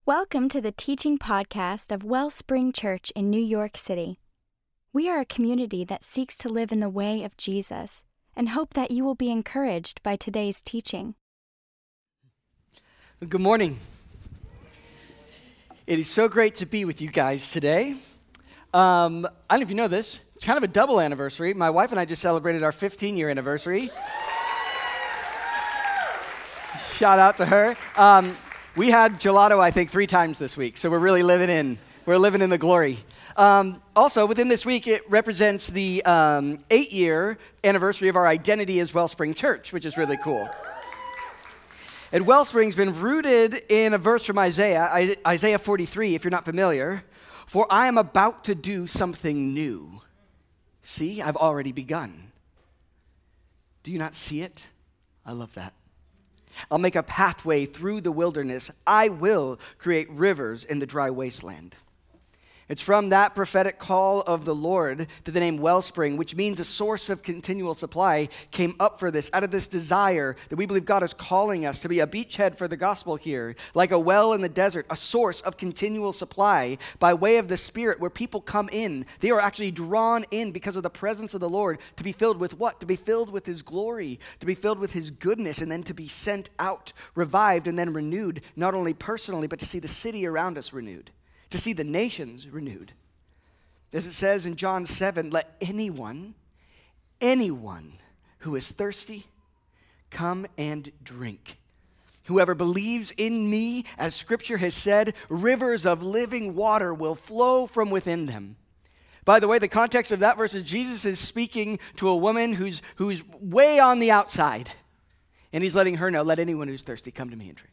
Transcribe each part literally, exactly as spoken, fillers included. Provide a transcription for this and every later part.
Welcome to the teaching podcast of Wellspring Church in New York City. We are a community that seeks to live in the way of Jesus and hope that you will be encouraged by today's teaching. Good morning. It is so great to be with you guys today. Um, I don't know if you know this. It's kind of a double anniversary. My wife and I just celebrated our fifteen-year anniversary. Shout out to her. Um, We had gelato, I think, three times this week, so we're really living in, we're living in the glory. Um, also, within this week, it represents the um, eight-year anniversary of our identity as Wellspring Church, which is really cool. And Wellspring's been rooted in a verse from Isaiah, Isaiah forty-three, if you're not familiar. For I am about to do something new. See, I've already begun. Do you not see it? I love that. I'll make a pathway through the wilderness. I will create rivers in the dry wasteland. It's from that prophetic call of the Lord that the name Wellspring, which means a source of continual supply, came up for this, out of this desire that we believe God is calling us to be a beachhead for the gospel here, like a well in the desert, a source of continual supply by way of the Spirit where people come in. They are actually drawn in because of the presence of the Lord to be filled with what? To be filled with His glory, to be filled with His goodness, and then to be sent out, revived, and then renewed, not only personally, but to see the city around us renewed. To see the nations renewed. As it says in John seven, let anyone, anyone who is thirsty, come and drink. Whoever believes in me, as Scripture has said, rivers of living water will flow from within them. By the way, the context of that verse is Jesus is speaking to a woman who's, who's way on the outside. And He's letting her know, let anyone who's thirsty come to me and drink.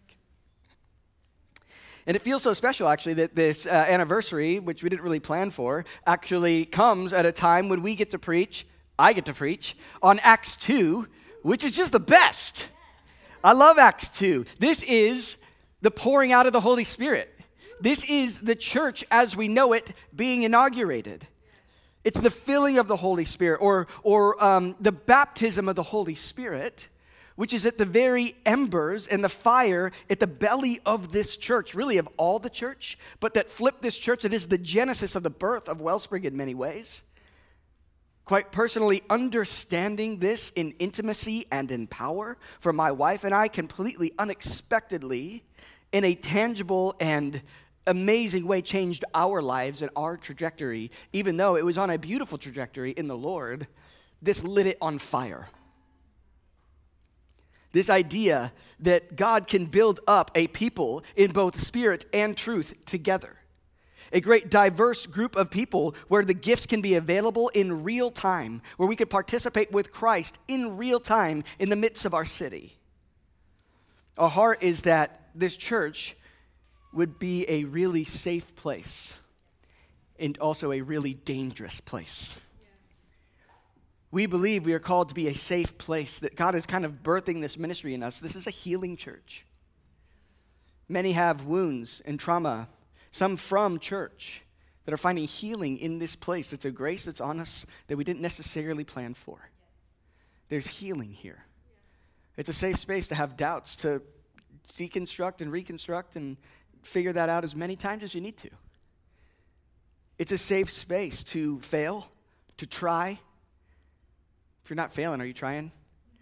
And it feels so special, actually, that this uh, anniversary, which we didn't really plan for, actually comes at a time when we get to preach, I get to preach, on Acts two, which is just the best. I love Acts two. This is the pouring out of the Holy Spirit. This is the church as we know it being inaugurated. It's the filling of the Holy Spirit, or, or um, the baptism of the Holy Spirit, which is at the very embers and the fire at the belly of this church, really of all the church, but that flipped this church. It is the genesis of the birth of Wellspring in many ways. Quite personally, understanding this in intimacy and in power for my wife and I completely unexpectedly, in a tangible and amazing way, changed our lives and our trajectory. Even though it was on a beautiful trajectory in the Lord, this lit it on fire. This idea that God can build up a people in both spirit and truth together. A great diverse group of people where the gifts can be available in real time, where we could participate with Christ in real time in the midst of our city. Our heart is that this church would be a really safe place and also a really dangerous place. We believe we are called to be a safe place, that God is kind of birthing this ministry in us. This is a healing church. Many have wounds and trauma, some from church, that are finding healing in this place. It's a grace that's on us that we didn't necessarily plan for. There's healing here. It's a safe space to have doubts, to deconstruct and reconstruct and figure that out as many times as you need to. It's a safe space to fail, to try. If you're not failing, are you trying?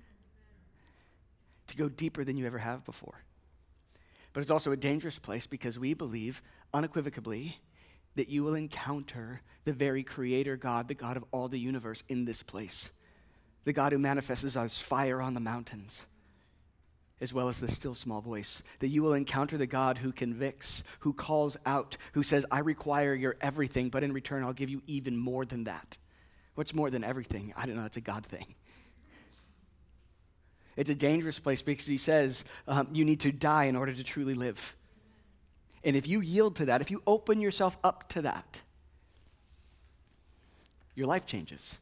To go deeper than you ever have before. But it's also a dangerous place because we believe unequivocally that you will encounter the very creator God, the God of all the universe in this place. The God who manifests as fire on the mountains, as well as the still small voice. That you will encounter the God who convicts, who calls out, who says, I require your everything, but in return I'll give you even more than that. What's more than everything? I don't know, it's a God thing. It's a dangerous place because He says um, you need to die in order to truly live. And if you yield to that, if you open yourself up to that, your life changes.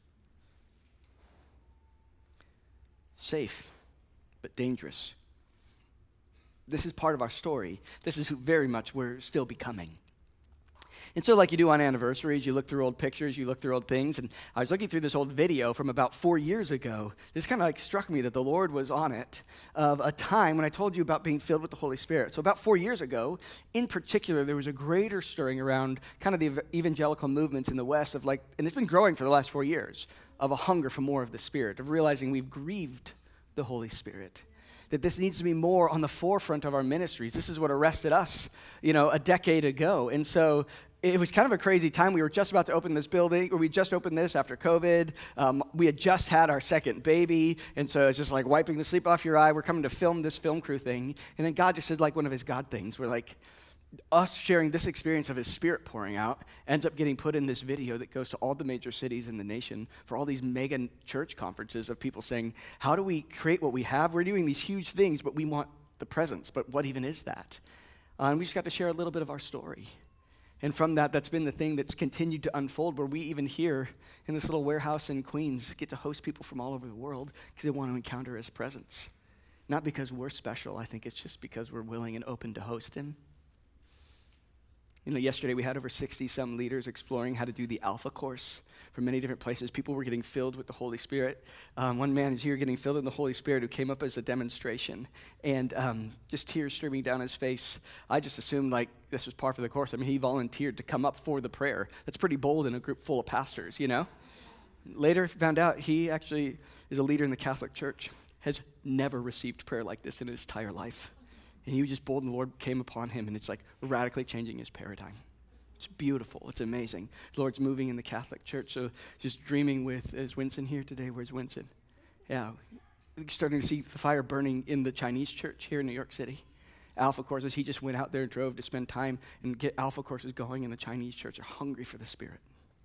Safe, but dangerous. This is part of our story. This is who very much we're still becoming. And so like you do on anniversaries, you look through old pictures, you look through old things, and I was looking through this old video from about four years ago. This kind of like struck me that the Lord was on it, of a time when I told you about being filled with the Holy Spirit. So about four years ago, in particular, there was a greater stirring around kind of the ev- evangelical movements in the West of like, and it's been growing for the last four years, of a hunger for more of the Spirit, of realizing we've grieved the Holy Spirit. That this needs to be more on the forefront of our ministries. This is what arrested us, you know, a decade ago. And so it was kind of a crazy time. We were just about to open this building, or we just opened this after COVID. Um, we had just had our second baby, and so it's just like wiping the sleep off your eye. We're coming to film this film crew thing, and then God just said like one of his God things. We're like, us sharing this experience of his Spirit pouring out ends up getting put in this video that goes to all the major cities in the nation for all these mega church conferences of people saying, how do we create what we have? We're doing these huge things, but we want the presence. But what even is that? Uh, and we just got to share a little bit of our story. And from that, that's been the thing that's continued to unfold, where we even here in this little warehouse in Queens get to host people from all over the world because they want to encounter his presence. Not because we're special. I think it's just because we're willing and open to host him. You know, yesterday we had over sixty-some leaders exploring how to do the Alpha course from many different places. People were getting filled with the Holy Spirit. Um, one man is here getting filled in the Holy Spirit who came up as a demonstration, and um, just tears streaming down his face. I just assumed like this was part of the course. I mean, he volunteered to come up for the prayer. That's pretty bold in a group full of pastors, you know? Later found out he actually is a leader in the Catholic Church, has never received prayer like this in his entire life. And he was just bold, and the Lord came upon him, and it's like radically changing his paradigm. It's beautiful. It's amazing. The Lord's moving in the Catholic Church. So just dreaming with, is Winston here today? Where's Winston? Yeah. Starting to see the fire burning in the Chinese church here in New York City. Alpha courses, he just went out there and drove to spend time and get Alpha courses going in the Chinese church. They're hungry for the Spirit.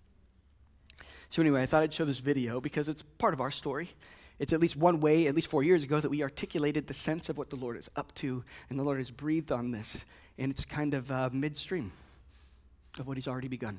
So anyway, I thought I'd show this video because it's part of our story. It's at least one way, at least four years ago, that we articulated the sense of what the Lord is up to, and the Lord has breathed on this, and it's kind of uh, midstream of what he's already begun.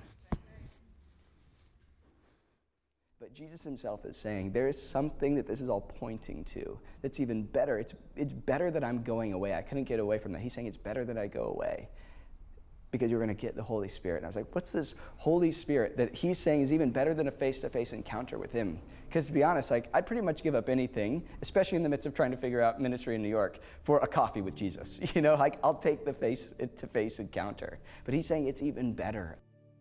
But Jesus himself is saying there is something that this is all pointing to that's even better. It's, it's better that I'm going away. I couldn't get away from that. He's saying it's better that I go away, because you're going to get the Holy Spirit. And I was like, what's this Holy Spirit that he's saying is even better than a face-to-face encounter with him? Because to be honest, like I'd pretty much give up anything, especially in the midst of trying to figure out ministry in New York, for a coffee with Jesus. You know, like I'll take the face-to-face encounter. But he's saying it's even better.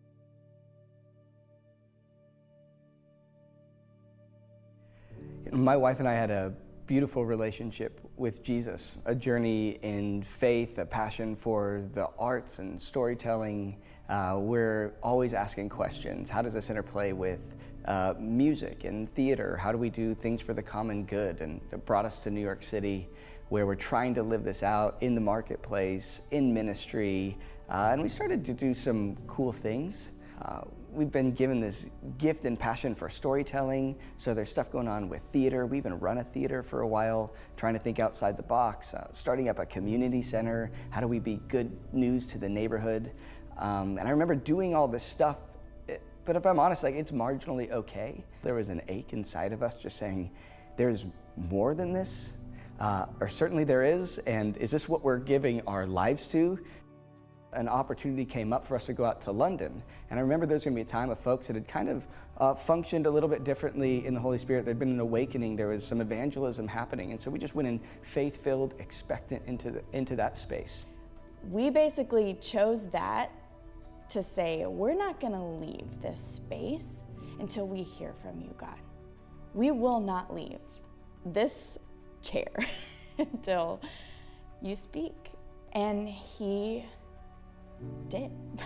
My wife and I had a beautiful relationship with Jesus, a journey in faith, a passion for the arts and storytelling. Uh, we're always asking questions. How does this interplay with uh, music and theater? How do we do things for the common good? And it brought us to New York City, where we're trying to live this out in the marketplace, in ministry, uh, and we started to do some cool things. Uh, We've been given this gift and passion for storytelling, so there's stuff going on with theater. We even run a theater for a while, trying to think outside the box, uh, starting up a community center. How do we be good news to the neighborhood? Um, and I remember doing all this stuff, but if I'm honest, like it's marginally okay. There was an ache inside of us just saying, there's more than this, uh, or certainly there is, and is this what we're giving our lives to? An opportunity came up for us to go out to London. And I remember there's going to be a time of folks that had kind of uh, functioned a little bit differently in the Holy Spirit. There'd been an awakening. There was some evangelism happening. And so we just went in faith-filled, expectant into, the, into that space. We basically chose that to say, we're not going to leave this space until we hear from you, God. We will not leave this chair until you speak. And he did.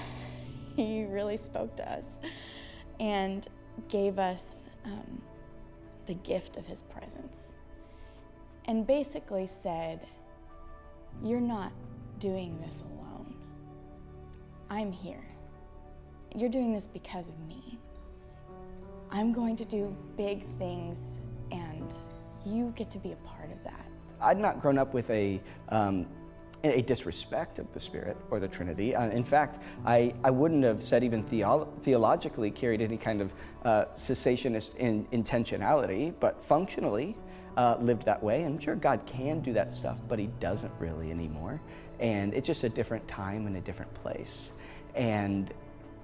He really spoke to us and gave us um, the gift of his presence, and basically said, you're not doing this alone. I'm here. You're doing this because of me. I'm going to do big things, and you get to be a part of that. I'd not grown up with a um, a disrespect of the Spirit or the Trinity. Uh, in fact, I, I wouldn't have said even theo- theologically carried any kind of uh, cessationist in, intentionality, but functionally uh, lived that way. And I'm sure God can do that stuff, but he doesn't really anymore. And it's just a different time and a different place. And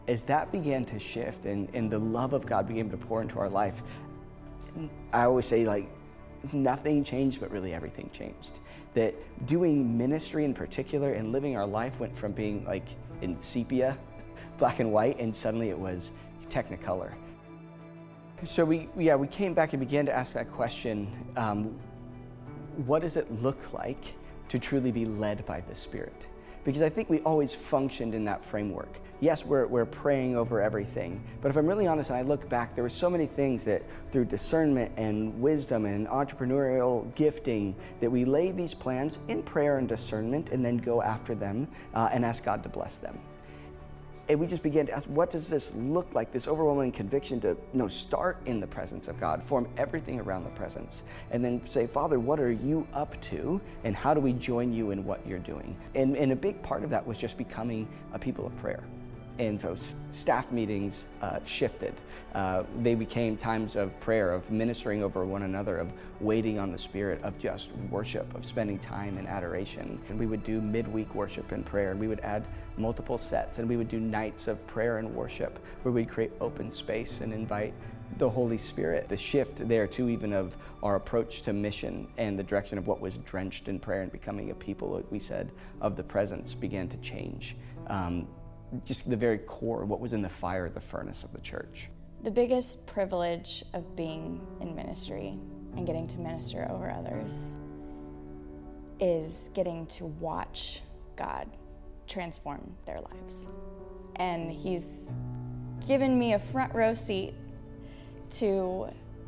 as that began to shift and, and the love of God began to pour into our life, I always say, like, nothing changed, but really everything changed. That doing ministry in particular and living our life went from being like in sepia, black and white, and suddenly it was Technicolor. So we, yeah, we came back and began to ask that question, um, what does it look like to truly be led by the Spirit? Because I think we always functioned in that framework. Yes, we're, we're praying over everything, but if I'm really honest and I look back, there were so many things that through discernment and wisdom and entrepreneurial gifting that we lay these plans in prayer and discernment and then go after them uh, and ask God to bless them. And we just began to ask, what does this look like? This overwhelming conviction to you know, start in the presence of God, form everything around the presence, and then say, Father, what are you up to? And how do we join you in what you're doing? And, and a big part of that was just becoming a people of prayer. And so s- staff meetings uh, shifted. Uh, they became times of prayer, of ministering over one another, of waiting on the Spirit, of just worship, of spending time in adoration. And we would do midweek worship and prayer, and we would add multiple sets, and we would do nights of prayer and worship where we'd create open space and invite the Holy Spirit. The shift there too, even of our approach to mission and the direction of what was drenched in prayer and becoming a people, like we said, of the presence began to change. Um, just the very core, what was in the fire, the furnace of the church. The biggest privilege of being in ministry and getting to minister over others is getting to watch God transform their lives. And He's given me a front row seat to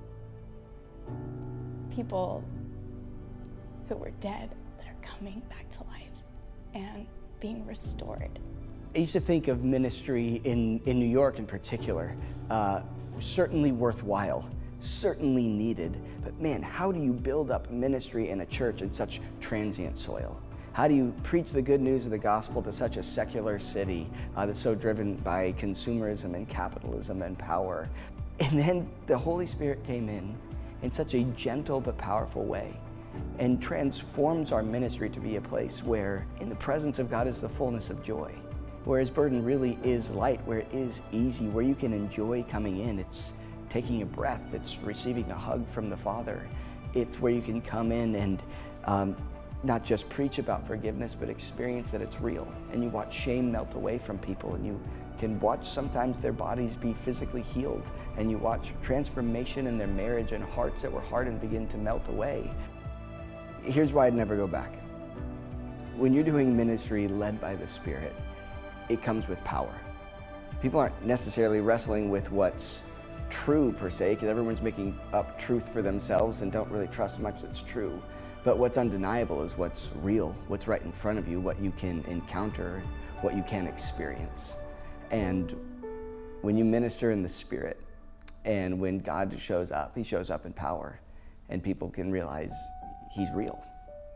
people who were dead that are coming back to life and being restored. I used to think of ministry in, in New York in particular, uh, certainly worthwhile, certainly needed, but man, how do you build up ministry in a church in such transient soil? How do you preach the good news of the gospel to such a secular city uh, that's so driven by consumerism and capitalism and power? And then the Holy Spirit came in in such a gentle but powerful way and transforms our ministry to be a place where in the presence of God is the fullness of joy, where His burden really is light, where it is easy, where you can enjoy coming in. It's taking a breath, it's receiving a hug from the Father. It's where you can come in and um, not just preach about forgiveness, but experience that it's real. And you watch shame melt away from people, and you can watch sometimes their bodies be physically healed, and you watch transformation in their marriage and hearts that were hardened begin to melt away. Here's why I'd never go back. When you're doing ministry led by the Spirit, it comes with power. People aren't necessarily wrestling with what's true per se, because everyone's making up truth for themselves and don't really trust much that's true. But what's undeniable is what's real, what's right in front of you, what you can encounter, what you can experience. And when you minister in the Spirit, and when God shows up, He shows up in power, and people can realize He's real.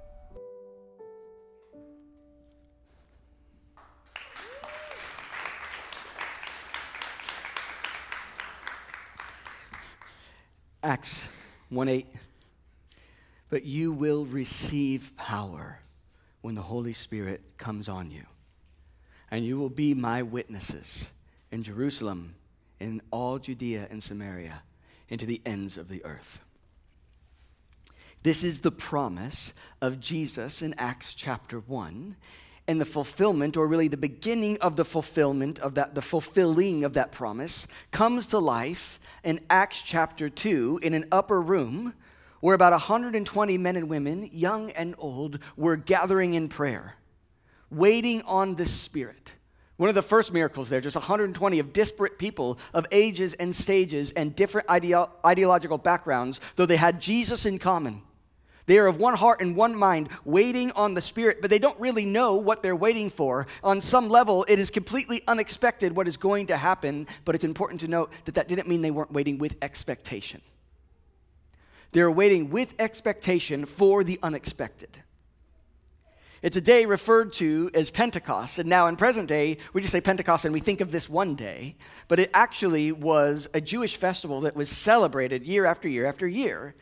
Acts one eight, but you will receive power when the Holy Spirit comes on you, and you will be my witnesses in Jerusalem, in all Judea and Samaria, and to the ends of the earth. This is the promise of Jesus in Acts chapter one, and the fulfillment, or really the beginning of the fulfillment of that, the fulfilling of that promise, comes to life in Acts chapter two in an upper room where about one hundred twenty men and women, young and old, were gathering in prayer, waiting on the Spirit. One of the first miracles there, just one hundred twenty of disparate people of ages and stages and different ideo- ideological backgrounds, though they had Jesus in common. They are of one heart and one mind, waiting on the Spirit, but they don't really know what they're waiting for. On some level, it is completely unexpected what is going to happen, but it's important to note that that didn't mean they weren't waiting with expectation. They're waiting with expectation for the unexpected. It's a day referred to as Pentecost, and now in present day, we just say Pentecost and we think of this one day, but it actually was a Jewish festival that was celebrated year after year after year.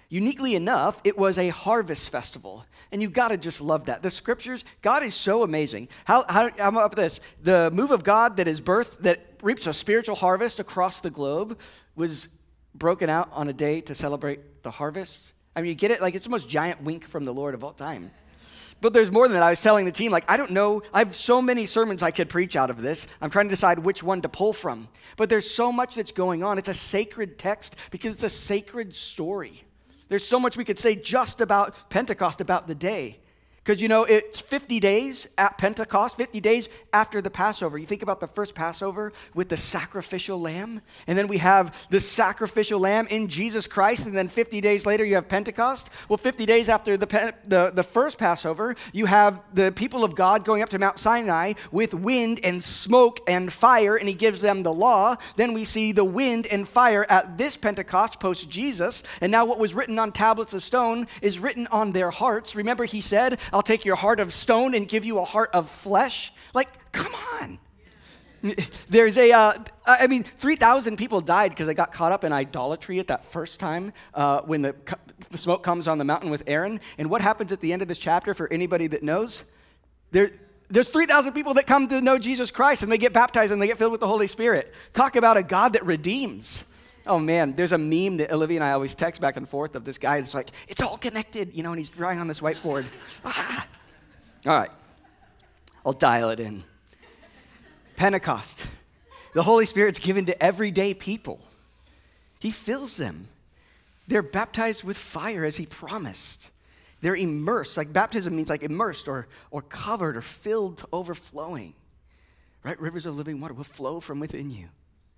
Uniquely enough, it was a harvest festival. And you gotta just love that. The scriptures, God is so amazing. How, how, how about this? The move of God that is birthed, that reaps a spiritual harvest across the globe, was broken out on a day to celebrate the harvest. I mean, you get it? Like, it's the most giant wink from the Lord of all time. But there's more than that. I was telling the team, like, I don't know. I have so many sermons I could preach out of this. I'm trying to decide which one to pull from. But there's so much that's going on. It's a sacred text because it's a sacred story. There's so much we could say just about Pentecost, about the day. Because, you know, it's fifty days at Pentecost, fifty days after the Passover. You think about the first Passover with the sacrificial lamb, and then we have the sacrificial lamb in Jesus Christ, and then fifty days later you have Pentecost. Well, fifty days after the, the, the first Passover, you have the people of God going up to Mount Sinai with wind and smoke and fire, and he gives them the law. Then we see the wind and fire at this Pentecost post-Jesus, and now what was written on tablets of stone is written on their hearts. Remember, he said, I'll take your heart of stone and give you a heart of flesh. Like, come on. There's a, uh, I mean, three thousand people died because they got caught up in idolatry at that first time uh, when the, the smoke comes on the mountain with Aaron. And what happens at the end of this chapter for anybody that knows? There, there's three thousand people that come to know Jesus Christ and they get baptized and they get filled with the Holy Spirit. Talk about a God that redeems. Oh man, there's a meme that Olivia and I always text back and forth of this guy that's like, it's all connected, you know, and he's drawing on this whiteboard. Ah. All right, I'll dial it in. Pentecost. The Holy Spirit's given to everyday people. He fills them. They're baptized with fire as he promised. They're immersed. Like baptism means like immersed or, or covered or filled to overflowing. Right? Rivers of living water will flow from within you.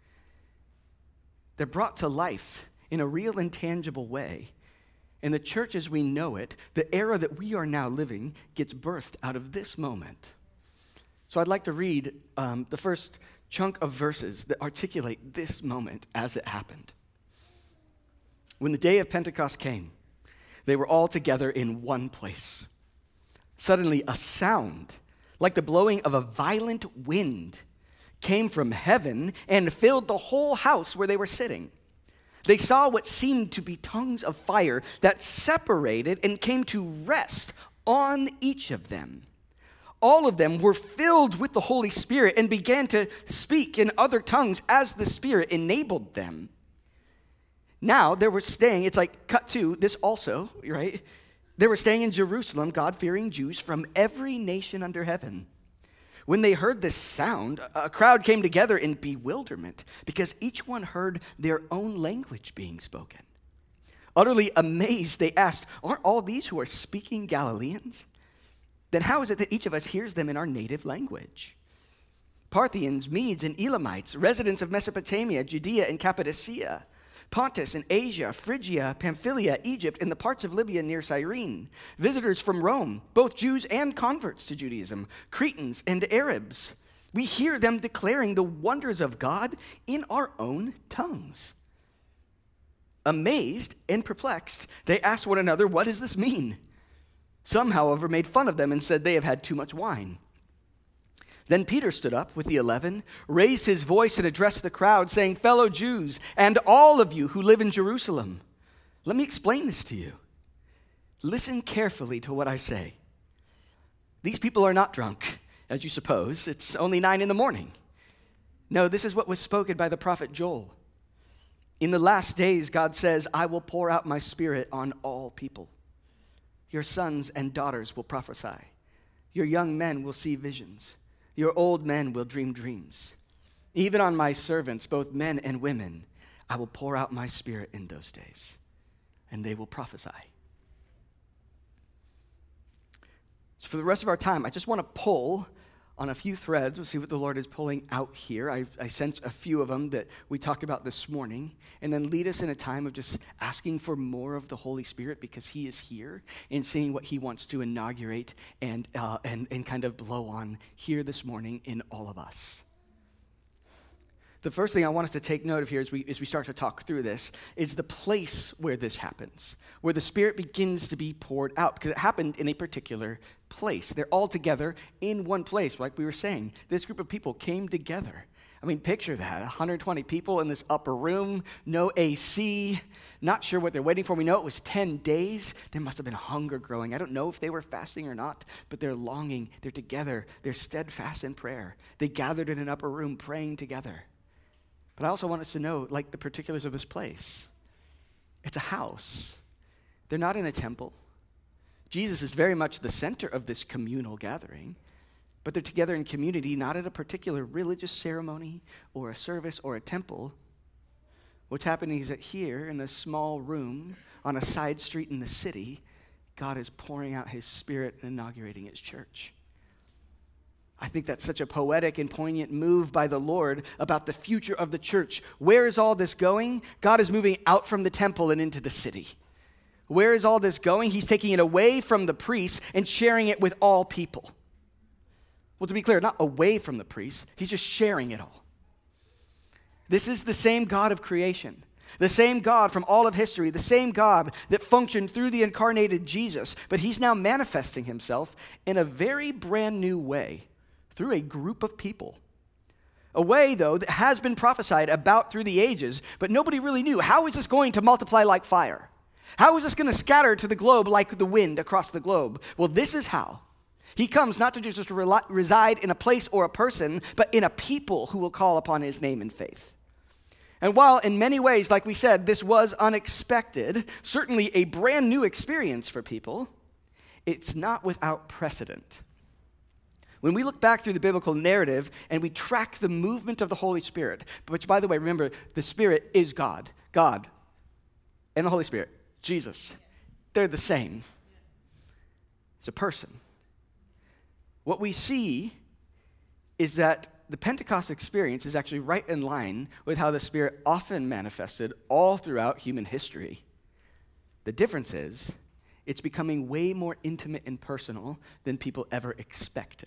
They're brought to life in a real and tangible way. And the church as we know it, the era that we are now living, gets birthed out of this moment. So I'd like to read um, the first chunk of verses that articulate this moment as it happened. When the day of Pentecost came, they were all together in one place. Suddenly a sound, like the blowing of a violent wind, came from heaven and filled the whole house where they were sitting. They saw what seemed to be tongues of fire that separated and came to rest on each of them. All of them were filled with the Holy Spirit and began to speak in other tongues as the Spirit enabled them. Now, they were staying, it's like cut to this also, right? They were staying in Jerusalem, God-fearing Jews from every nation under heaven. When they heard this sound, a crowd came together in bewilderment because each one heard their own language being spoken. Utterly amazed, they asked, aren't all these who are speaking Galileans? Then how is it that each of us hears them in our native language? Parthians, Medes, and Elamites, residents of Mesopotamia, Judea, and Cappadocia, Pontus and Asia, Phrygia, Pamphylia, Egypt, and the parts of Libya near Cyrene, visitors from Rome, both Jews and converts to Judaism, Cretans and Arabs. We hear them declaring the wonders of God in our own tongues. Amazed and perplexed, they asked one another, what does this mean? Some, however, made fun of them and said they have had too much wine. Then Peter stood up with the eleven, raised his voice and addressed the crowd, saying, fellow Jews, and all of you who live in Jerusalem, let me explain this to you. Listen carefully to what I say. These people are not drunk, as you suppose. It's only nine in the morning. No, this is what was spoken by the prophet Joel. In the last days, God says, I will pour out my spirit on all people. Your sons and daughters will prophesy. Your young men will see visions. Your old men will dream dreams. Even on my servants, both men and women, I will pour out my spirit in those days, and they will prophesy. So for the rest of our time, I just want to pull on a few threads. We'll see what the Lord is pulling out here. I, I sense a few of them that we talked about this morning, and then lead us in a time of just asking for more of the Holy Spirit because he is here and seeing what he wants to inaugurate and, uh, and, and kind of blow on here this morning in all of us. The first thing I want us to take note of here as we, as we start to talk through this is the place where this happens, where the Spirit begins to be poured out, because it happened in a particular place. They're all together in one place, like we were saying. This group of people came together. I mean, picture that, one hundred twenty people in this upper room, no A C, not sure what they're waiting for. We know it was ten days. There must have been hunger growing. I don't know if they were fasting or not, but they're longing. They're together. They're steadfast in prayer. They gathered in an upper room praying together. But I also want us to know, like, the particulars of this place. It's a house. They're not in a temple. Jesus is very much the center of this communal gathering. But they're together in community, not at a particular religious ceremony or a service or a temple. What's happening is that here in a small room on a side street in the city, God is pouring out his Spirit and inaugurating his church. I think that's such a poetic and poignant move by the Lord about the future of the church. Where is all this going? God is moving out from the temple and into the city. Where is all this going? He's taking it away from the priests and sharing it with all people. Well, to be clear, not away from the priests. He's just sharing it all. This is the same God of creation, the same God from all of history, the same God that functioned through the incarnated Jesus, but he's now manifesting himself in a very brand new way through a group of people. A way, though, that has been prophesied about through the ages, but nobody really knew. How is this going to multiply like fire? How is this going to scatter to the globe like the wind across the globe? Well, this is how. He comes not to just reside in a place or a person, but in a people who will call upon his name in faith. And while in many ways, like we said, this was unexpected, certainly a brand new experience for people, it's not without precedent. When we look back through the biblical narrative and we track the movement of the Holy Spirit, which, by the way, remember, the Spirit is God. God and the Holy Spirit, Jesus, they're the same. It's a person. What we see is that the Pentecost experience is actually right in line with how the Spirit often manifested all throughout human history. The difference is it's becoming way more intimate and personal than people ever expected.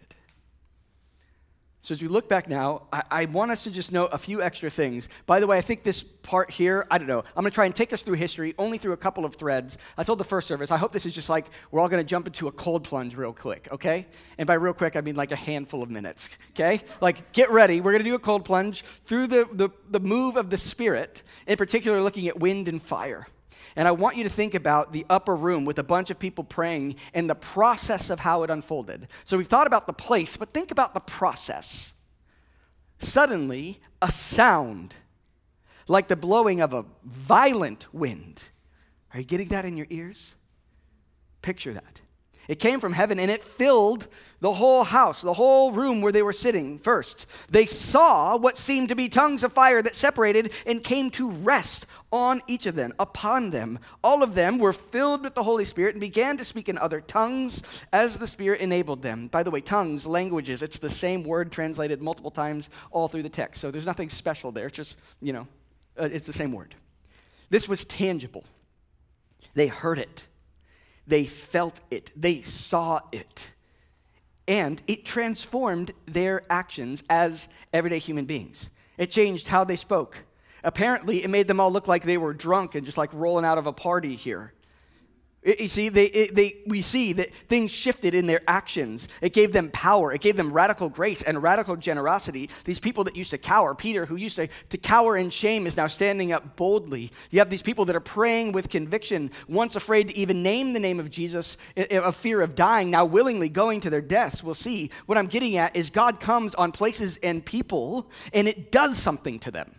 So as we look back now, I, I want us to just know a few extra things. By the way, I think this part here, I don't know, I'm going to try and take us through history, only through a couple of threads. I told the first service, I hope this is just like, we're all going to jump into a cold plunge real quick, okay? And by real quick, I mean like a handful of minutes, okay? Like, get ready. We're going to do a cold plunge through the, the, the move of the Spirit, in particular looking at wind and fire. And I want you to think about the upper room with a bunch of people praying and the process of how it unfolded. So we've thought about the place, but think about the process. Suddenly, a sound like the blowing of a violent wind. Are you getting that in your ears? Picture that. It came from heaven and it filled the whole house, the whole room where they were sitting first. They saw what seemed to be tongues of fire that separated and came to rest on each of them, upon them. All of them were filled with the Holy Spirit and began to speak in other tongues as the Spirit enabled them. By the way, tongues, languages, it's the same word translated multiple times all through the text. So there's nothing special there. It's just, you know, uh, it's the same word. This was tangible. They heard it. They felt it. They saw it. And it transformed their actions as everyday human beings. It changed how they spoke. Apparently, it made them all look like they were drunk and just like rolling out of a party here. It, you see, they, it, they, we see that things shifted in their actions. It gave them power. It gave them radical grace and radical generosity. These people that used to cower, Peter, who used to, to cower in shame, is now standing up boldly. You have these people that are praying with conviction, once afraid to even name the name of Jesus, of fear of dying, now willingly going to their deaths. We'll see. What I'm getting at is God comes on places and people, and it does something to them.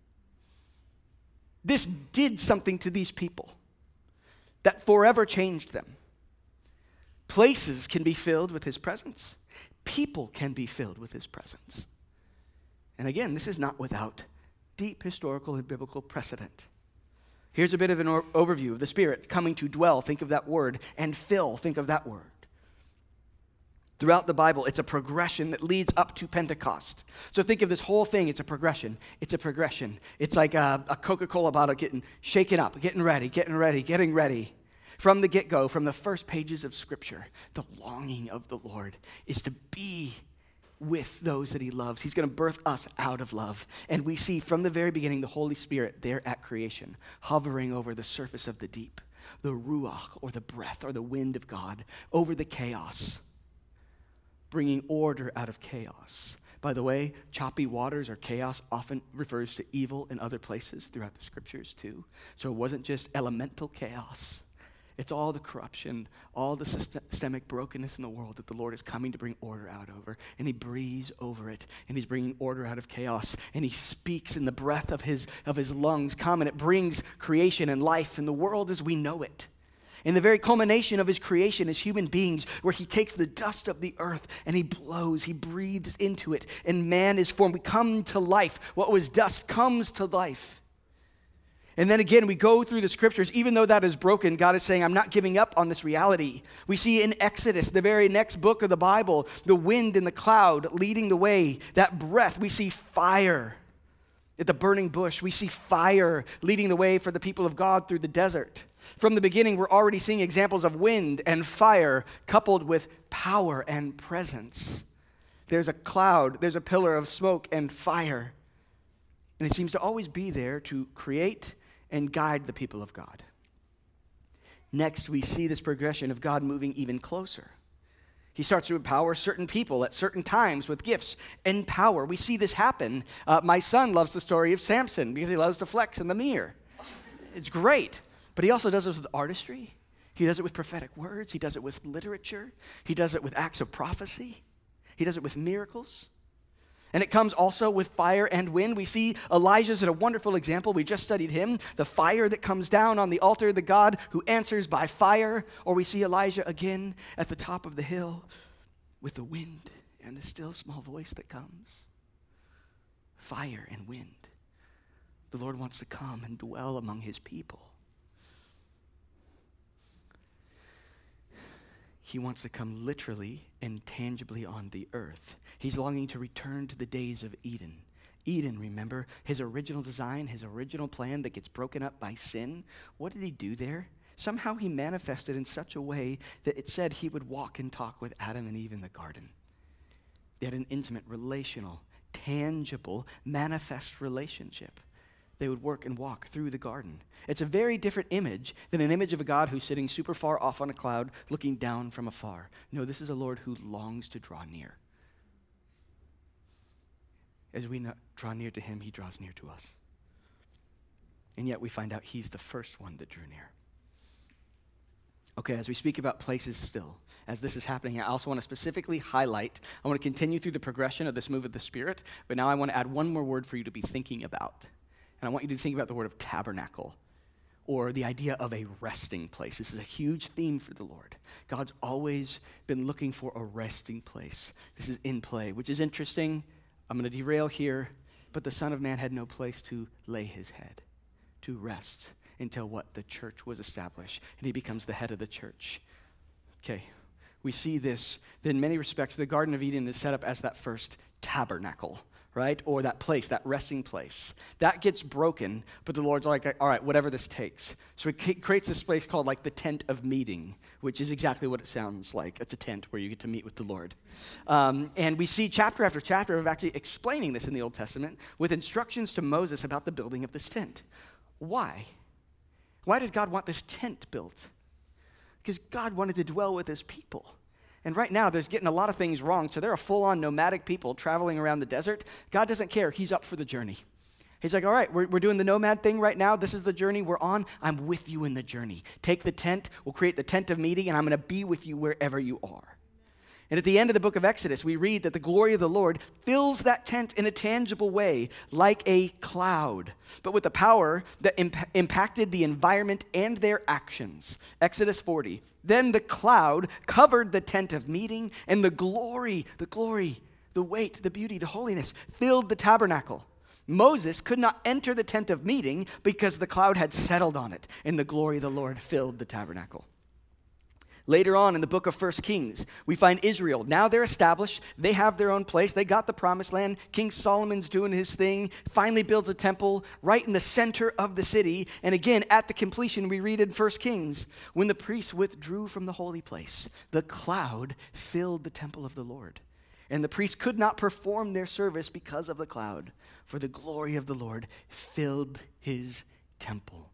This did something to these people that forever changed them. Places can be filled with his presence. People can be filled with his presence. And again, this is not without deep historical and biblical precedent. Here's a bit of an or- overview of the Spirit coming to dwell, think of that word, and fill, think of that word. Throughout the Bible, it's a progression that leads up to Pentecost. So think of this whole thing, it's a progression. It's a progression. It's like a, a Coca-Cola bottle getting shaken up, getting ready, getting ready, getting ready. From the get-go, from the first pages of Scripture, the longing of the Lord is to be with those that he loves. He's going to birth us out of love. And we see from the very beginning the Holy Spirit there at creation, hovering over the surface of the deep, the ruach, or the breath, or the wind of God, over the chaos, bringing order out of chaos, By the way, choppy waters or chaos often refers to evil in other places throughout the scriptures too. So it wasn't just elemental chaos. It's all the corruption, all the systemic brokenness in the world that the Lord is coming to bring order out over. And he breathes over it, and he's bringing order out of chaos. And he speaks in the breath of his, of his lungs come, and it brings creation and life in the world as we know it. In the very culmination of his creation as human beings, where he takes the dust of the earth and he blows, he breathes into it, and man is formed. We come to life. What was dust comes to life. And then again, we go through the scriptures. Even though that is broken, God is saying, I'm not giving up on this reality. We see in Exodus, the very next book of the Bible, the wind and the cloud leading the way, that breath. We see fire at the burning bush. We see fire leading the way for the people of God through the desert. From the beginning, we're already seeing examples of wind and fire coupled with power and presence. There's a cloud, there's a pillar of smoke and fire. And it seems to always be there to create and guide the people of God. Next, we see this progression of God moving even closer. He starts to empower certain people at certain times with gifts and power. We see this happen. Uh, my son loves the story of Samson because he loves to flex in the mirror. It's great. But he also does it with artistry. He does it with prophetic words. He does it with literature. He does it with acts of prophecy. He does it with miracles. And it comes also with fire and wind. We see Elijah's a wonderful example. We just studied him. The fire that comes down on the altar, the God who answers by fire. Or we see Elijah again at the top of the hill with the wind and the still small voice that comes. Fire and wind. The Lord wants to come and dwell among his people. He wants to come literally and tangibly on the earth. He's longing to return to the days of Eden. Eden, remember, his original design, his original plan that gets broken up by sin. What did he do there? Somehow he manifested in such a way that it said he would walk and talk with Adam and Eve in the garden. They had an intimate, relational, tangible, manifest relationship. They would work and walk through the garden. It's a very different image than an image of a God who's sitting super far off on a cloud looking down from afar. No, this is a Lord who longs to draw near. As we draw near to him, he draws near to us. And yet we find out he's the first one that drew near. Okay, as we speak about places still, as this is happening, I also want to specifically highlight, I want to continue through the progression of this move of the Spirit, but now I want to add one more word for you to be thinking about. And I want you to think about the word of tabernacle, or the idea of a resting place. This is a huge theme for the Lord. God's always been looking for a resting place. This is in play, which is interesting. I'm going to derail here, but the Son of Man had no place to lay his head, to rest until what? The church was established, and he becomes the head of the church. Okay, we see this. In many respects, the Garden of Eden is set up as that first tabernacle, right? Or that place, that resting place. That gets broken, but the Lord's like, all right, whatever this takes. So he creates this place called like the tent of meeting, which is exactly what it sounds like. It's a tent where you get to meet with the Lord. Um, and we see chapter after chapter of actually explaining this in the Old Testament with instructions to Moses about the building of this tent. Why? Why does God want this tent built? Because God wanted to dwell with his people. And right now, there's getting a lot of things wrong. So they're a full-on nomadic people traveling around the desert. God doesn't care. He's up for the journey. He's like, all right, we're, we're doing the nomad thing right now. This is the journey we're on. I'm with you in the journey. Take the tent. We'll create the tent of meeting, and I'm going to be with you wherever you are. And at the end of the book of Exodus, we read that the glory of the Lord fills that tent in a tangible way, like a cloud, but with the power that imp- impacted the environment and their actions. Exodus forty. Then the cloud covered the tent of meeting, and the glory, the glory, the weight, the beauty, the holiness filled the tabernacle. Moses could not enter the tent of meeting because the cloud had settled on it, and the glory of the Lord filled the tabernacle. Later on in the book of First Kings, we find Israel. Now they're established. They have their own place. They got the promised land. King Solomon's doing his thing, finally builds a temple right in the center of the city. And again, at the completion, we read in First Kings, when the priests withdrew from the holy place, the cloud filled the temple of the Lord. And the priests could not perform their service because of the cloud, for the glory of the Lord filled his temple.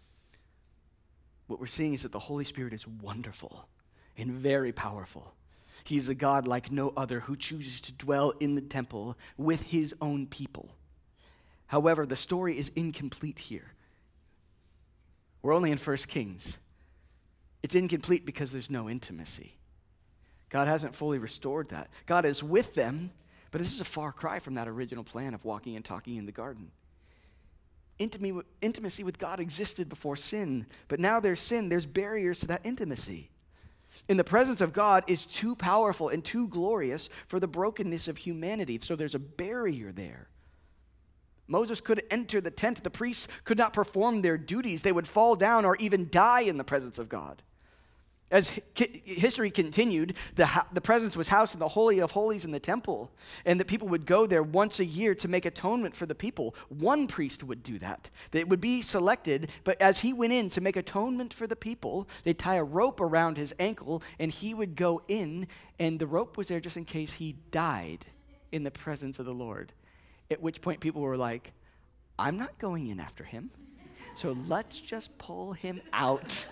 What we're seeing is that the Holy Spirit is wonderful and very powerful. He's a God like no other who chooses to dwell in the temple with his own people. However, the story is incomplete here. We're only in First Kings. It's incomplete because there's no intimacy. God hasn't fully restored that. God is with them, but this is a far cry from that original plan of walking and talking in the garden. Intimacy with God existed before sin, but now there's sin, there's barriers to that intimacy. And the presence of God is too powerful and too glorious for the brokenness of humanity, so there's a barrier there. Moses could enter the tent. The priests could not perform their duties. They would fall down or even die in the presence of God. As hi- history continued, the, ha- the presence was housed in the Holy of Holies in the temple, and that people would go there once a year to make atonement for the people. One priest would do that. It would be selected, but as he went in to make atonement for the people, they'd tie a rope around his ankle, and he would go in, and the rope was there just in case he died in the presence of the Lord. At which point people were like, I'm not going in after him, so let's just pull him out.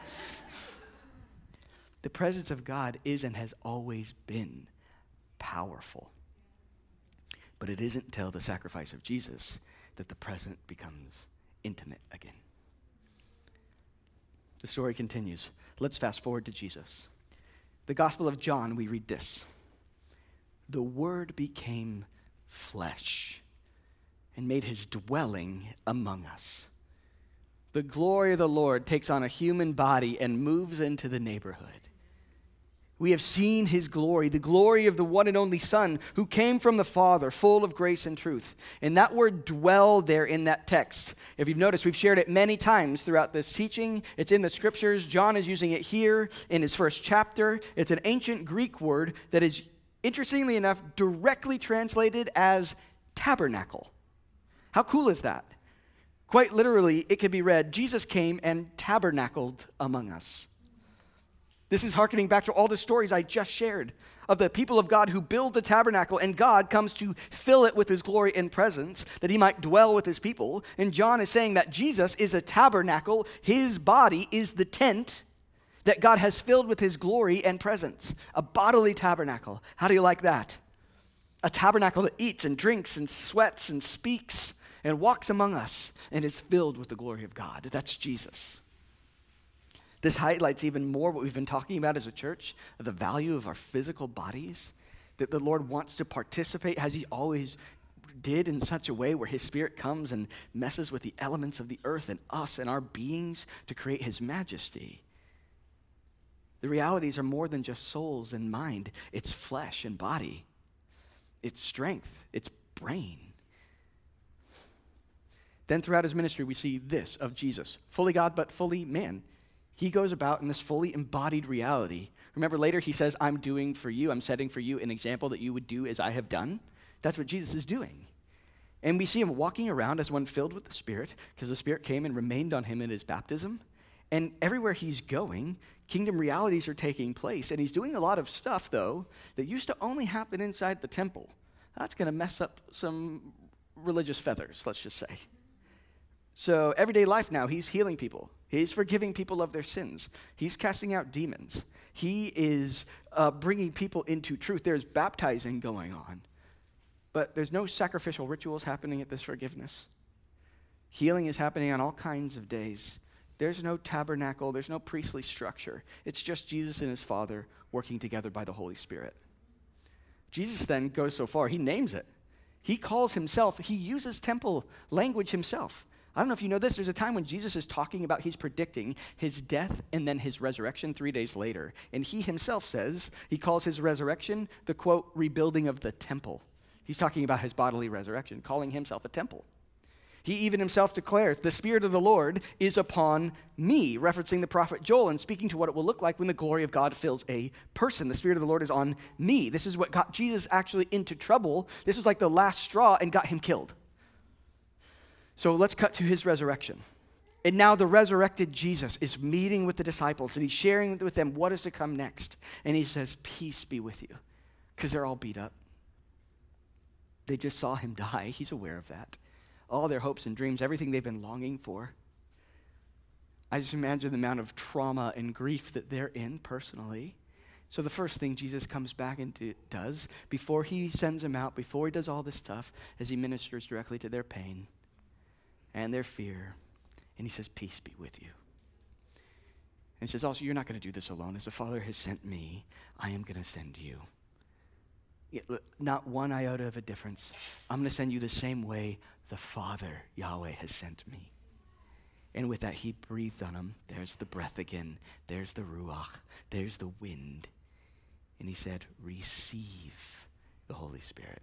The presence of God is and has always been powerful. But it isn't until the sacrifice of Jesus that the present becomes intimate again. The story continues. Let's fast forward to Jesus. The Gospel of John, we read this. The Word became flesh and made his dwelling among us. The glory of the Lord takes on a human body and moves into the neighborhood. We have seen his glory, the glory of the one and only Son who came from the Father, full of grace and truth. And that word dwell there in that text, if you've noticed, we've shared it many times throughout this teaching. It's in the scriptures. John is using it here in his first chapter. It's an ancient Greek word that is, interestingly enough, directly translated as tabernacle. How cool is that? Quite literally, it could be read, Jesus came and tabernacled among us. This is hearkening back to all the stories I just shared of the people of God who build the tabernacle, and God comes to fill it with his glory and presence that he might dwell with his people. And John is saying that Jesus is a tabernacle. His body is the tent that God has filled with his glory and presence, a bodily tabernacle. How do you like that? A tabernacle that eats and drinks and sweats and speaks and walks among us and is filled with the glory of God. That's Jesus. This highlights even more what we've been talking about as a church, the value of our physical bodies, that the Lord wants to participate, as he always did, in such a way where his Spirit comes and messes with the elements of the earth and us and our beings to create his majesty. The realities are more than just souls and mind. It's flesh and body. It's strength. It's brain. Then throughout his ministry, we see this of Jesus, fully God but fully man. He goes about in this fully embodied reality. Remember later he says, I'm doing for you, I'm setting for you an example that you would do as I have done. That's what Jesus is doing. And we see him walking around as one filled with the Spirit, because the Spirit came and remained on him in his baptism. And everywhere he's going, kingdom realities are taking place. And he's doing a lot of stuff, though, that used to only happen inside the temple. That's going to mess up some religious feathers, let's just say. So everyday life now, he's healing people. He's forgiving people of their sins. He's casting out demons. He is uh, bringing people into truth. There's baptizing going on. But there's no sacrificial rituals happening at this forgiveness. Healing is happening on all kinds of days. There's no tabernacle. There's no priestly structure. It's just Jesus and his Father working together by the Holy Spirit. Jesus then goes so far, he names it. He calls himself, he uses temple language himself. I don't know if you know this, there's a time when Jesus is talking about, he's predicting his death and then his resurrection three days later. And he himself says, he calls his resurrection the, quote, rebuilding of the temple. He's talking about his bodily resurrection, calling himself a temple. He even himself declares, the Spirit of the Lord is upon me, referencing the prophet Joel and speaking to what it will look like when the glory of God fills a person. The Spirit of the Lord is on me. This is what got Jesus actually into trouble. This was like the last straw and got him killed. So let's cut to his resurrection. And now the resurrected Jesus is meeting with the disciples and he's sharing with them what is to come next. And he says, peace be with you, because they're all beat up. They just saw him die. He's aware of that. All their hopes and dreams, everything they've been longing for. I just imagine the amount of trauma and grief that they're in personally. So the first thing Jesus comes back and do, does before he sends them out, before he does all this stuff, is he ministers directly to their pain and their fear. And he says, peace be with you. And he says, also, you're not going to do this alone. As the Father has sent me, I am going to send you. Not one iota of a difference. I'm going to send you the same way the Father, Yahweh, has sent me. And with that, he breathed on them. There's the breath again. There's the ruach. There's the wind. And he said, receive the Holy Spirit.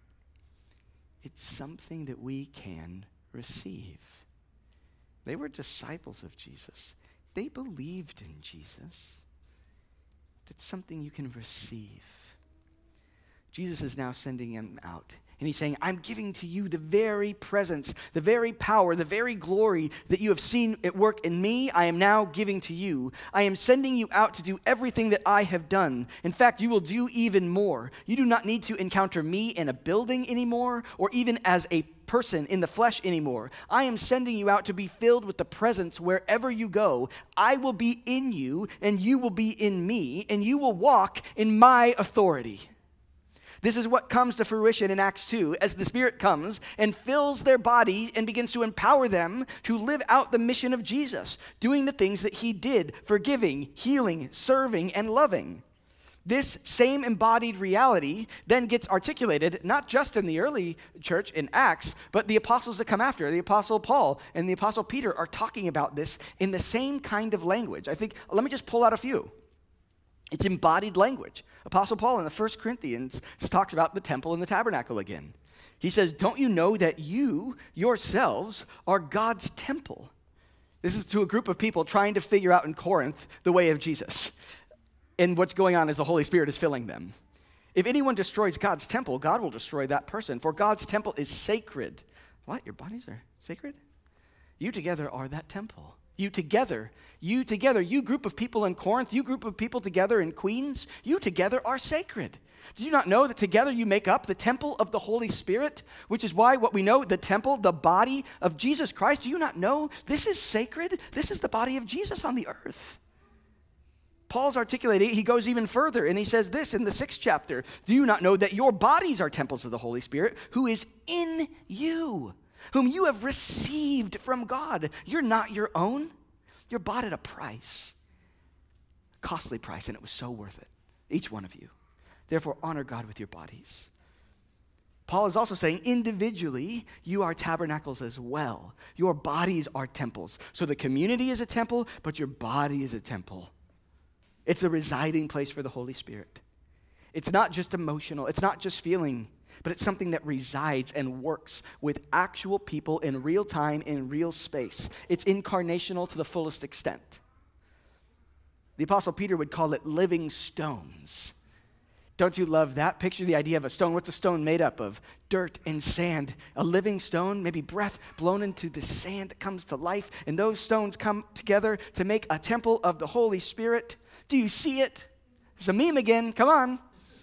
It's something that we can receive. They were disciples of Jesus. They believed in Jesus. That's something you can receive. Jesus is now sending him out. And he's saying, I'm giving to you the very presence, the very power, the very glory that you have seen at work in me, I am now giving to you. I am sending you out to do everything that I have done. In fact, you will do even more. You do not need to encounter me in a building anymore, or even as a person in the flesh anymore. I am sending you out to be filled with the presence wherever you go. I will be in you, and you will be in me, and you will walk in my authority. This is what comes to fruition in Acts two as the Spirit comes and fills their body and begins to empower them to live out the mission of Jesus, doing the things that he did, forgiving, healing, serving, and loving. This same embodied reality then gets articulated not just in the early church in Acts, but the apostles that come after. The apostle Paul and the apostle Peter are talking about this in the same kind of language. I think, let me just pull out a few. It's embodied language. Apostle Paul in the First Corinthians talks about the temple and the tabernacle again. He says, don't you know that you yourselves are God's temple? This is to a group of people trying to figure out in Corinth the way of Jesus. And what's going on is the Holy Spirit is filling them. If anyone destroys God's temple, God will destroy that person. For God's temple is sacred. What? Your bodies are sacred? You together are that temple. You together, you together, you group of people in Corinth, you group of people together in Queens, you together are sacred. Do you not know that together you make up the temple of the Holy Spirit? Which is why what we know, the temple, the body of Jesus Christ, do you not know this is sacred? This is the body of Jesus on the earth. Paul's articulating, he goes even further, and he says this in the sixth chapter. Do you not know that your bodies are temples of the Holy Spirit, who is in you, whom you have received from God? You're not your own. You're bought at a price, a costly price, and it was so worth it, each one of you. Therefore, honor God with your bodies. Paul is also saying individually, you are tabernacles as well. Your bodies are temples. So the community is a temple, but your body is a temple. It's a residing place for the Holy Spirit. It's not just emotional. It's not just feeling, but it's something that resides and works with actual people in real time, in real space. It's incarnational to the fullest extent. The Apostle Peter would call it living stones. Don't you love that? Picture the idea of a stone. What's a stone made up of? Dirt and sand. A living stone, maybe breath blown into the sand that comes to life, and those stones come together to make a temple of the Holy Spirit. Do you see it? It's a meme again. Come on.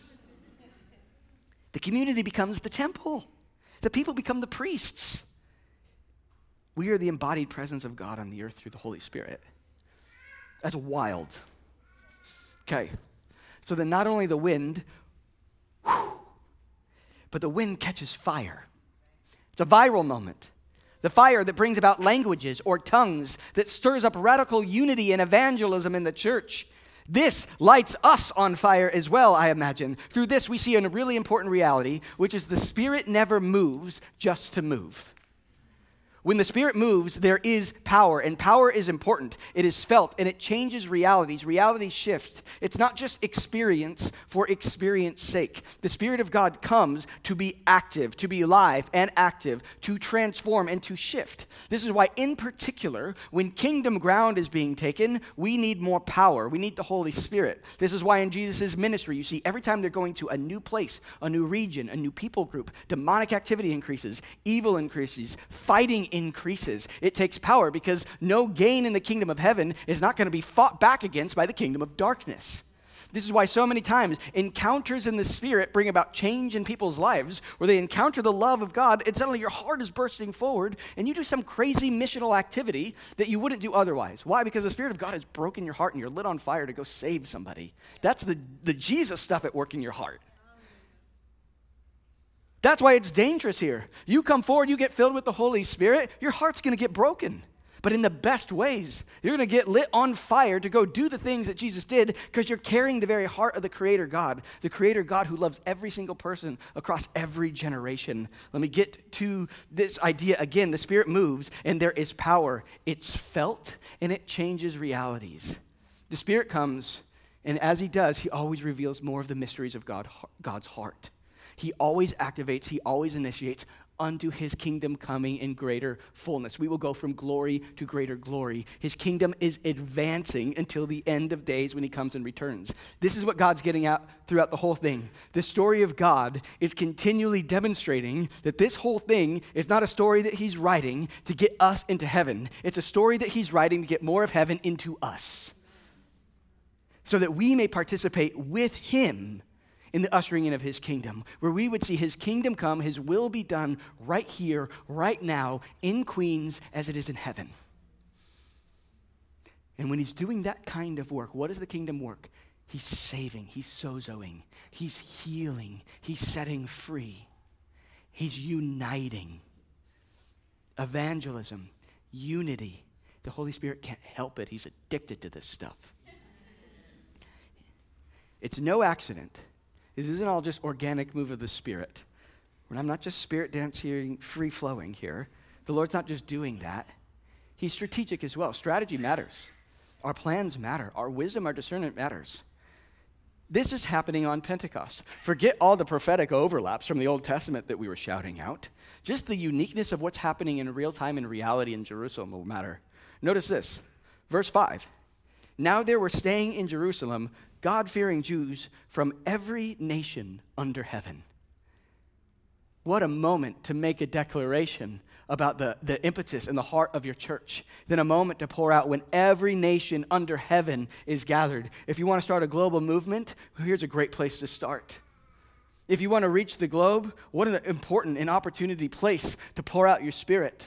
The community becomes the temple. The people become the priests. We are the embodied presence of God on the earth through the Holy Spirit. That's wild. Okay. So then not only the wind, whew, but the wind catches fire. It's a viral moment. The fire that brings about languages or tongues that stirs up radical unity and evangelism in the church. This lights us on fire as well, I imagine. Through this, we see a really important reality, which is the Spirit never moves just to move. When the Spirit moves, there is power, and power is important. It is felt, and it changes realities. Realities shift. It's not just experience for experience's sake. The Spirit of God comes to be active, to be live and active, to transform and to shift. This is why, in particular, when kingdom ground is being taken, we need more power. We need the Holy Spirit. This is why in Jesus' ministry, you see, every time they're going to a new place, a new region, a new people group, demonic activity increases, evil increases, fighting increases. It takes power because no gain in the kingdom of heaven is not going to be fought back against by the kingdom of darkness. This is why so many times encounters in the Spirit bring about change in people's lives, where they encounter the love of God, and suddenly your heart is bursting forward, and you do some crazy missional activity that you wouldn't do otherwise. Why? Because the Spirit of God has broken your heart, and you're lit on fire to go save somebody. That's the, the Jesus stuff at work in your heart. That's why it's dangerous here. You come forward, you get filled with the Holy Spirit, your heart's going to get broken. But in the best ways. You're going to get lit on fire to go do the things that Jesus did because you're carrying the very heart of the Creator God, the Creator God who loves every single person across every generation. Let me get to this idea again. The Spirit moves and there is power. It's felt and it changes realities. The Spirit comes, and as He does, He always reveals more of the mysteries of God, God's heart. He always activates, He always initiates unto His kingdom coming in greater fullness. We will go from glory to greater glory. His kingdom is advancing until the end of days when He comes and returns. This is what God's getting at throughout the whole thing. The story of God is continually demonstrating that this whole thing is not a story that He's writing to get us into heaven. It's a story that He's writing to get more of heaven into us, so that we may participate with Him in the ushering in of His kingdom, where we would see His kingdom come, His will be done right here, right now, in Queens as it is in heaven. And when He's doing that kind of work, what is the kingdom work? He's saving, He's sozoing, He's healing, He's setting free, He's uniting. Evangelism, unity. The Holy Spirit can't help it. He's addicted to this stuff. It's no accident. This isn't all just organic move of the Spirit. I'm not just spirit dancing, free-flowing here. The Lord's not just doing that. He's strategic as well. Strategy matters. Our plans matter. Our wisdom, our discernment matters. This is happening on Pentecost. Forget all the prophetic overlaps from the Old Testament that we were shouting out. Just the uniqueness of what's happening in real time and reality in Jerusalem will matter. Notice this, verse five. Now there were staying in Jerusalem God-fearing Jews from every nation under heaven. What a moment to make a declaration about the, the impetus and the heart of your church. Then a moment to pour out when every nation under heaven is gathered. If you want to start a global movement, here's a great place to start. If you want to reach the globe, what an important and opportunity place to pour out your Spirit.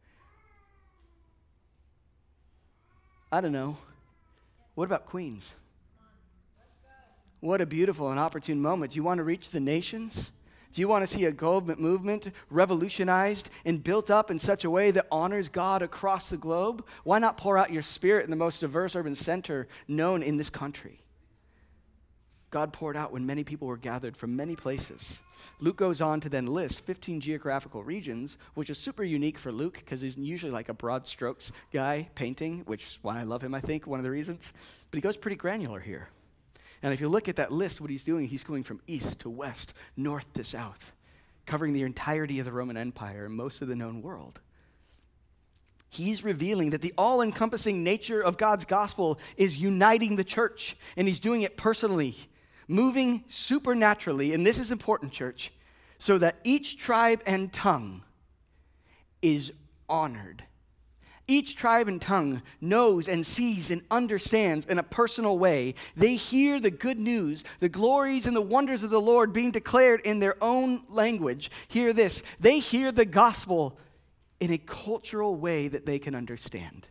I don't know. What about Queens? What a beautiful and opportune moment. Do you want to reach the nations? Do you want to see a global movement revolutionized and built up in such a way that honors God across the globe? Why not pour out your Spirit in the most diverse urban center known in this country? God poured out when many people were gathered from many places. Luke goes on to then list fifteen geographical regions, which is super unique for Luke because he's usually like a broad strokes guy painting, which is why I love him, I think, one of the reasons. But he goes pretty granular here. And if you look at that list, what he's doing, he's going from east to west, north to south, covering the entirety of the Roman Empire and most of the known world. He's revealing that the all-encompassing nature of God's gospel is uniting the church, and he's doing it personally, moving supernaturally, and this is important, church, so that each tribe and tongue is honored. Each tribe and tongue knows and sees and understands in a personal way. They hear the good news, the glories and the wonders of the Lord being declared in their own language. Hear this. They hear the gospel in a cultural way that they can understand.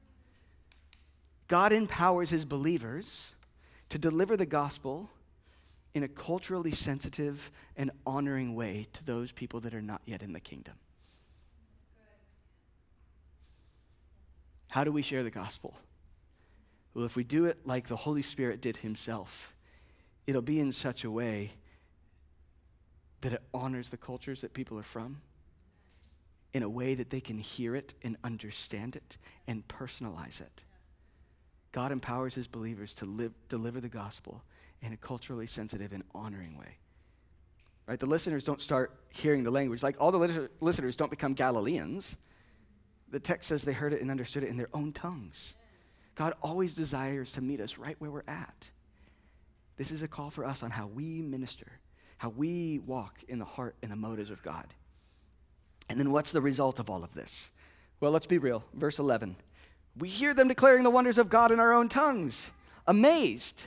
God empowers His believers to deliver the gospel in a culturally sensitive and honoring way to those people that are not yet in the kingdom. How do we share the gospel? Well, if we do it like the Holy Spirit did Himself, it'll be in such a way that it honors the cultures that people are from, in a way that they can hear it and understand it and personalize it. God empowers His believers to live, deliver the gospel in a culturally sensitive and honoring way. Right? The listeners don't start hearing the language. Like all the listeners don't become Galileans. The text says they heard it and understood it in their own tongues. God always desires to meet us right where we're at. This is a call for us on how we minister, how we walk in the heart and the motives of God. And then what's the result of all of this? Well, let's be real. Verse eleven. We hear them declaring the wonders of God in our own tongues, amazed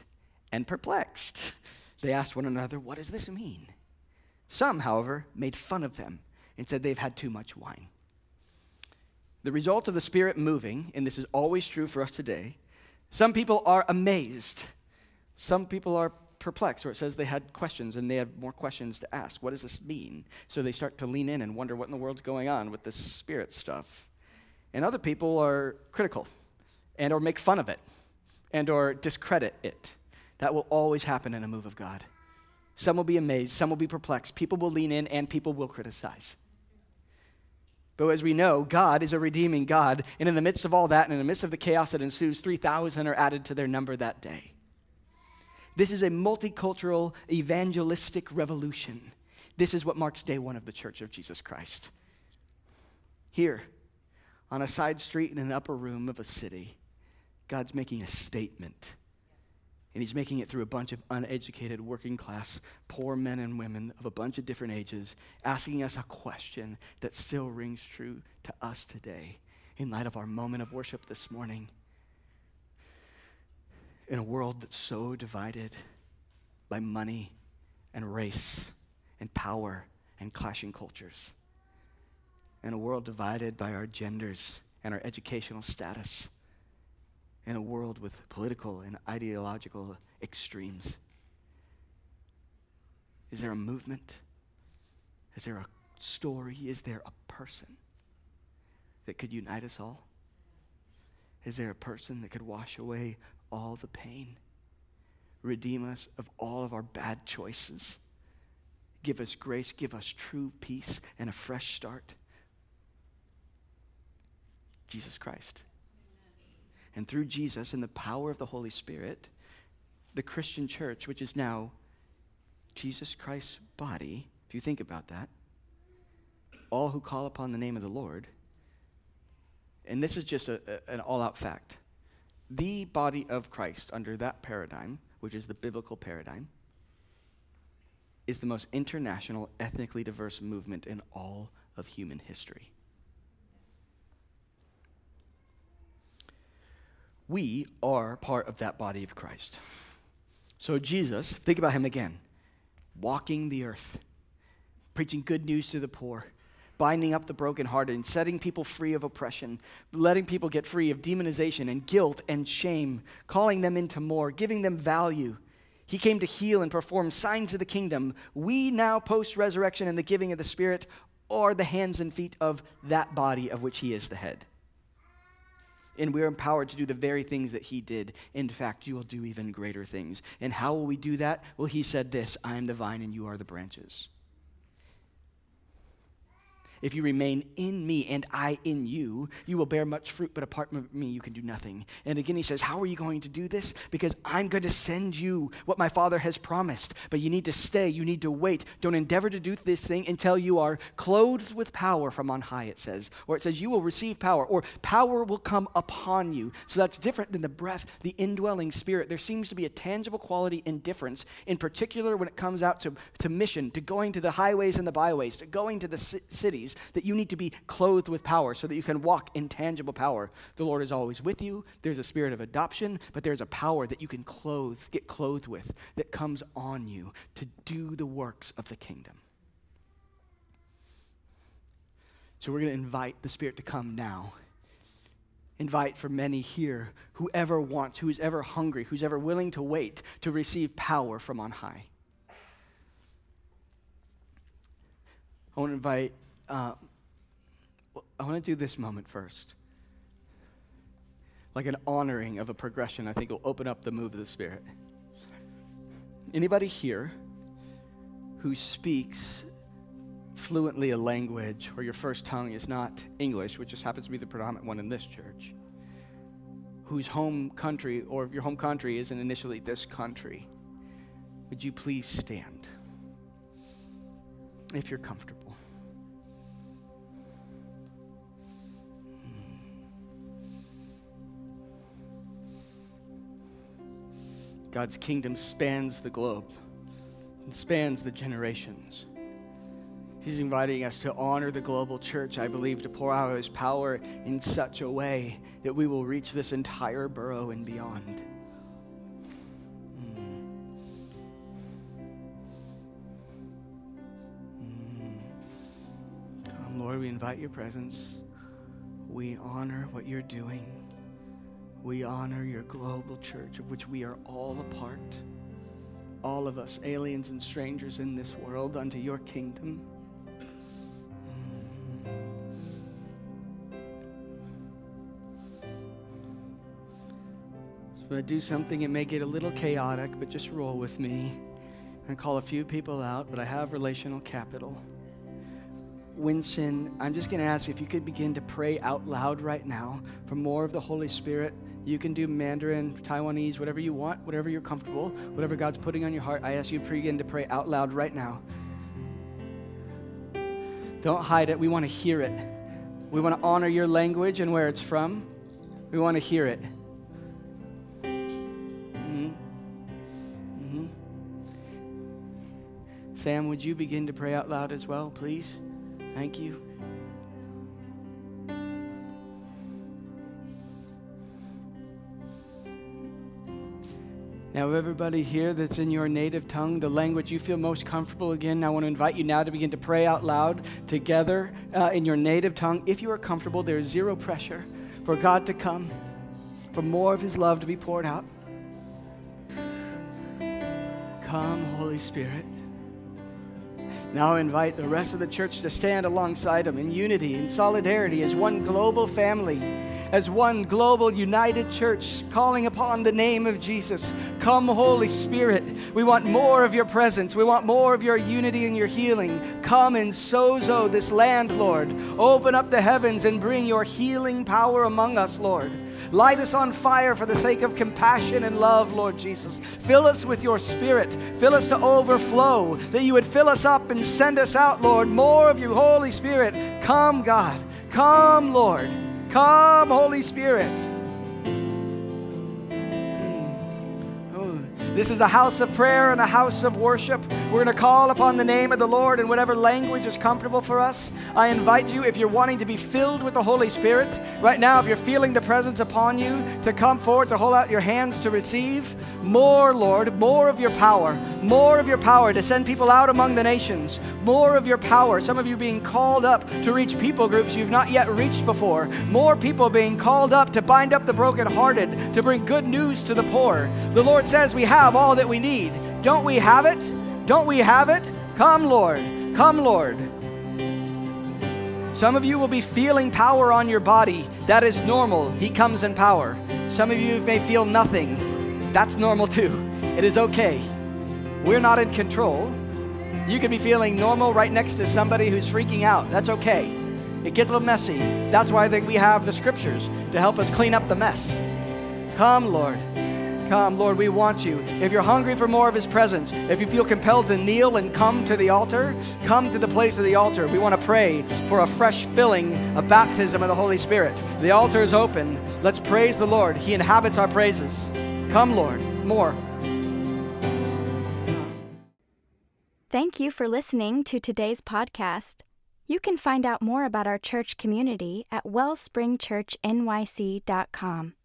and perplexed. They asked one another, what does this mean? Some, however, made fun of them and said they've had too much wine. The result of the Spirit moving, and this is always true for us today, some people are amazed. Some people are perplexed, or it says they had questions and they had more questions to ask. What does this mean? So they start to lean in and wonder what in the world's going on with this Spirit stuff. And other people are critical and or make fun of it and or discredit it. That will always happen in a move of God. Some will be amazed, some will be perplexed, people will lean in, and people will criticize. But as we know, God is a redeeming God, and in the midst of all that, and in the midst of the chaos that ensues, three thousand are added to their number that day. This is a multicultural, evangelistic revolution. This is what marks day one of the Church of Jesus Christ. Here, on a side street in an upper room of a city, God's making a statement. And he's making it through a bunch of uneducated, working class, poor men and women of a bunch of different ages, asking us a question that still rings true to us today in light of our moment of worship this morning. In a world that's so divided by money and race and power and clashing cultures. In a world divided by our genders and our educational status. In a world with political and ideological extremes. Is there a movement? Is there a story? Is there a person that could unite us all? Is there a person that could wash away all the pain, redeem us of all of our bad choices, give us grace, give us true peace and a fresh start? Jesus Christ. And through Jesus and the power of the Holy Spirit, the Christian church, which is now Jesus Christ's body, if you think about that, all who call upon the name of the Lord, and this is just a, a, an all-out fact, the body of Christ under that paradigm, which is the biblical paradigm, is the most international, ethnically diverse movement in all of human history. We are part of that body of Christ. So Jesus, think about him again, walking the earth, preaching good news to the poor, binding up the brokenhearted, and setting people free of oppression, letting people get free of demonization and guilt and shame, calling them into more, giving them value. He came to heal and perform signs of the kingdom. We now, post-resurrection and the giving of the Spirit, are the hands and feet of that body of which he is the head. And we're empowered to do the very things that he did. In fact, you will do even greater things. And how will we do that? Well, he said this, I am the vine and you are the branches. If you remain in me and I in you, you will bear much fruit, but apart from me, you can do nothing. And again, he says, how are you going to do this? Because I'm going to send you what my Father has promised, but you need to stay, you need to wait. Don't endeavor to do this thing until you are clothed with power from on high, it says. Or it says, you will receive power, or power will come upon you. So that's different than the breath, the indwelling Spirit. There seems to be a tangible quality in difference, in particular when it comes out to, to mission, to going to the highways and the byways, to going to the c- cities, that you need to be clothed with power so that you can walk in tangible power. The Lord is always with you. There's a spirit of adoption, but there's a power that you can clothe, get clothed with that comes on you to do the works of the kingdom. So we're going to invite the Spirit to come now. Invite for many here, whoever wants, who's ever hungry, who's ever willing to wait to receive power from on high. I want to invite Uh, I want to do this moment first. Like an honoring of a progression, I think will open up the move of the Spirit. Anybody here who speaks fluently a language or your first tongue is not English, which just happens to be the predominant one in this church, whose home country or your home country isn't initially this country, would you please stand if you're comfortable? God's kingdom spans the globe and spans the generations. He's inviting us to honor the global church, I believe, to pour out his power in such a way that we will reach this entire borough and beyond. Mm. Lord, we invite your presence. We honor what you're doing. We honor your global church, of which we are all a part. All of us, aliens and strangers in this world, unto your kingdom. So I'm going to do something, it may get a little chaotic, but just roll with me. I'm going to call a few people out, but I have relational capital. Winston, I'm just going to ask if you could begin to pray out loud right now for more of the Holy Spirit. You can do Mandarin, Taiwanese, whatever you want, whatever you're comfortable, whatever God's putting on your heart. I ask you to begin to pray out loud right now. Don't hide it. We want to hear it. We want to honor your language and where it's from. We want to hear it. Mm-hmm. Mm-hmm. Sam, would you begin to pray out loud as well, please? Thank you. Now, everybody here that's in your native tongue, the language you feel most comfortable again, I want to invite you now to begin to pray out loud together uh, in your native tongue. If you are comfortable, there is zero pressure for God to come, for more of his love to be poured out. Come, Holy Spirit. Now I invite the rest of the church to stand alongside him in unity, in solidarity, as one global family, as one global united church, calling upon the name of Jesus. Come, Holy Spirit. We want more of your presence. We want more of your unity and your healing. Come and sozo this land, Lord. Open up the heavens and bring your healing power among us, Lord. Light us on fire for the sake of compassion and love, Lord Jesus. Fill us with your Spirit. Fill us to overflow, that you would fill us up and send us out, Lord. More of you, Holy Spirit. Come, God. Come, Lord. Come, Holy Spirit. This is a house of prayer and a house of worship. We're going to call upon the name of the Lord in whatever language is comfortable for us. I invite you, if you're wanting to be filled with the Holy Spirit, right now, if you're feeling the presence upon you, to come forward, to hold out your hands to receive more, Lord, more of your power, more of your power to send people out among the nations, more of your power. Some of you being called up to reach people groups you've not yet reached before, more people being called up to bind up the brokenhearted, to bring good news to the poor. The Lord says we have all that we need. Don't we have it? Don't we have it? Come, Lord. Come, Lord. Some of you will be feeling power on your body. That is normal. He comes in power. Some of you may feel nothing. That's normal too. It is okay. We're not in control. You could be feeling normal right next to somebody who's freaking out. That's okay. It gets a little messy. That's why I think we have the scriptures to help us clean up the mess. Come, Lord. Come, Lord, we want you. If you're hungry for more of his presence, if you feel compelled to kneel and come to the altar, come to the place of the altar. We want to pray for a fresh filling, a baptism of the Holy Spirit. The altar is open. Let's praise the Lord. He inhabits our praises. Come, Lord, more. Thank you for listening to today's podcast. You can find out more about our church community at wellspring church n y c dot com.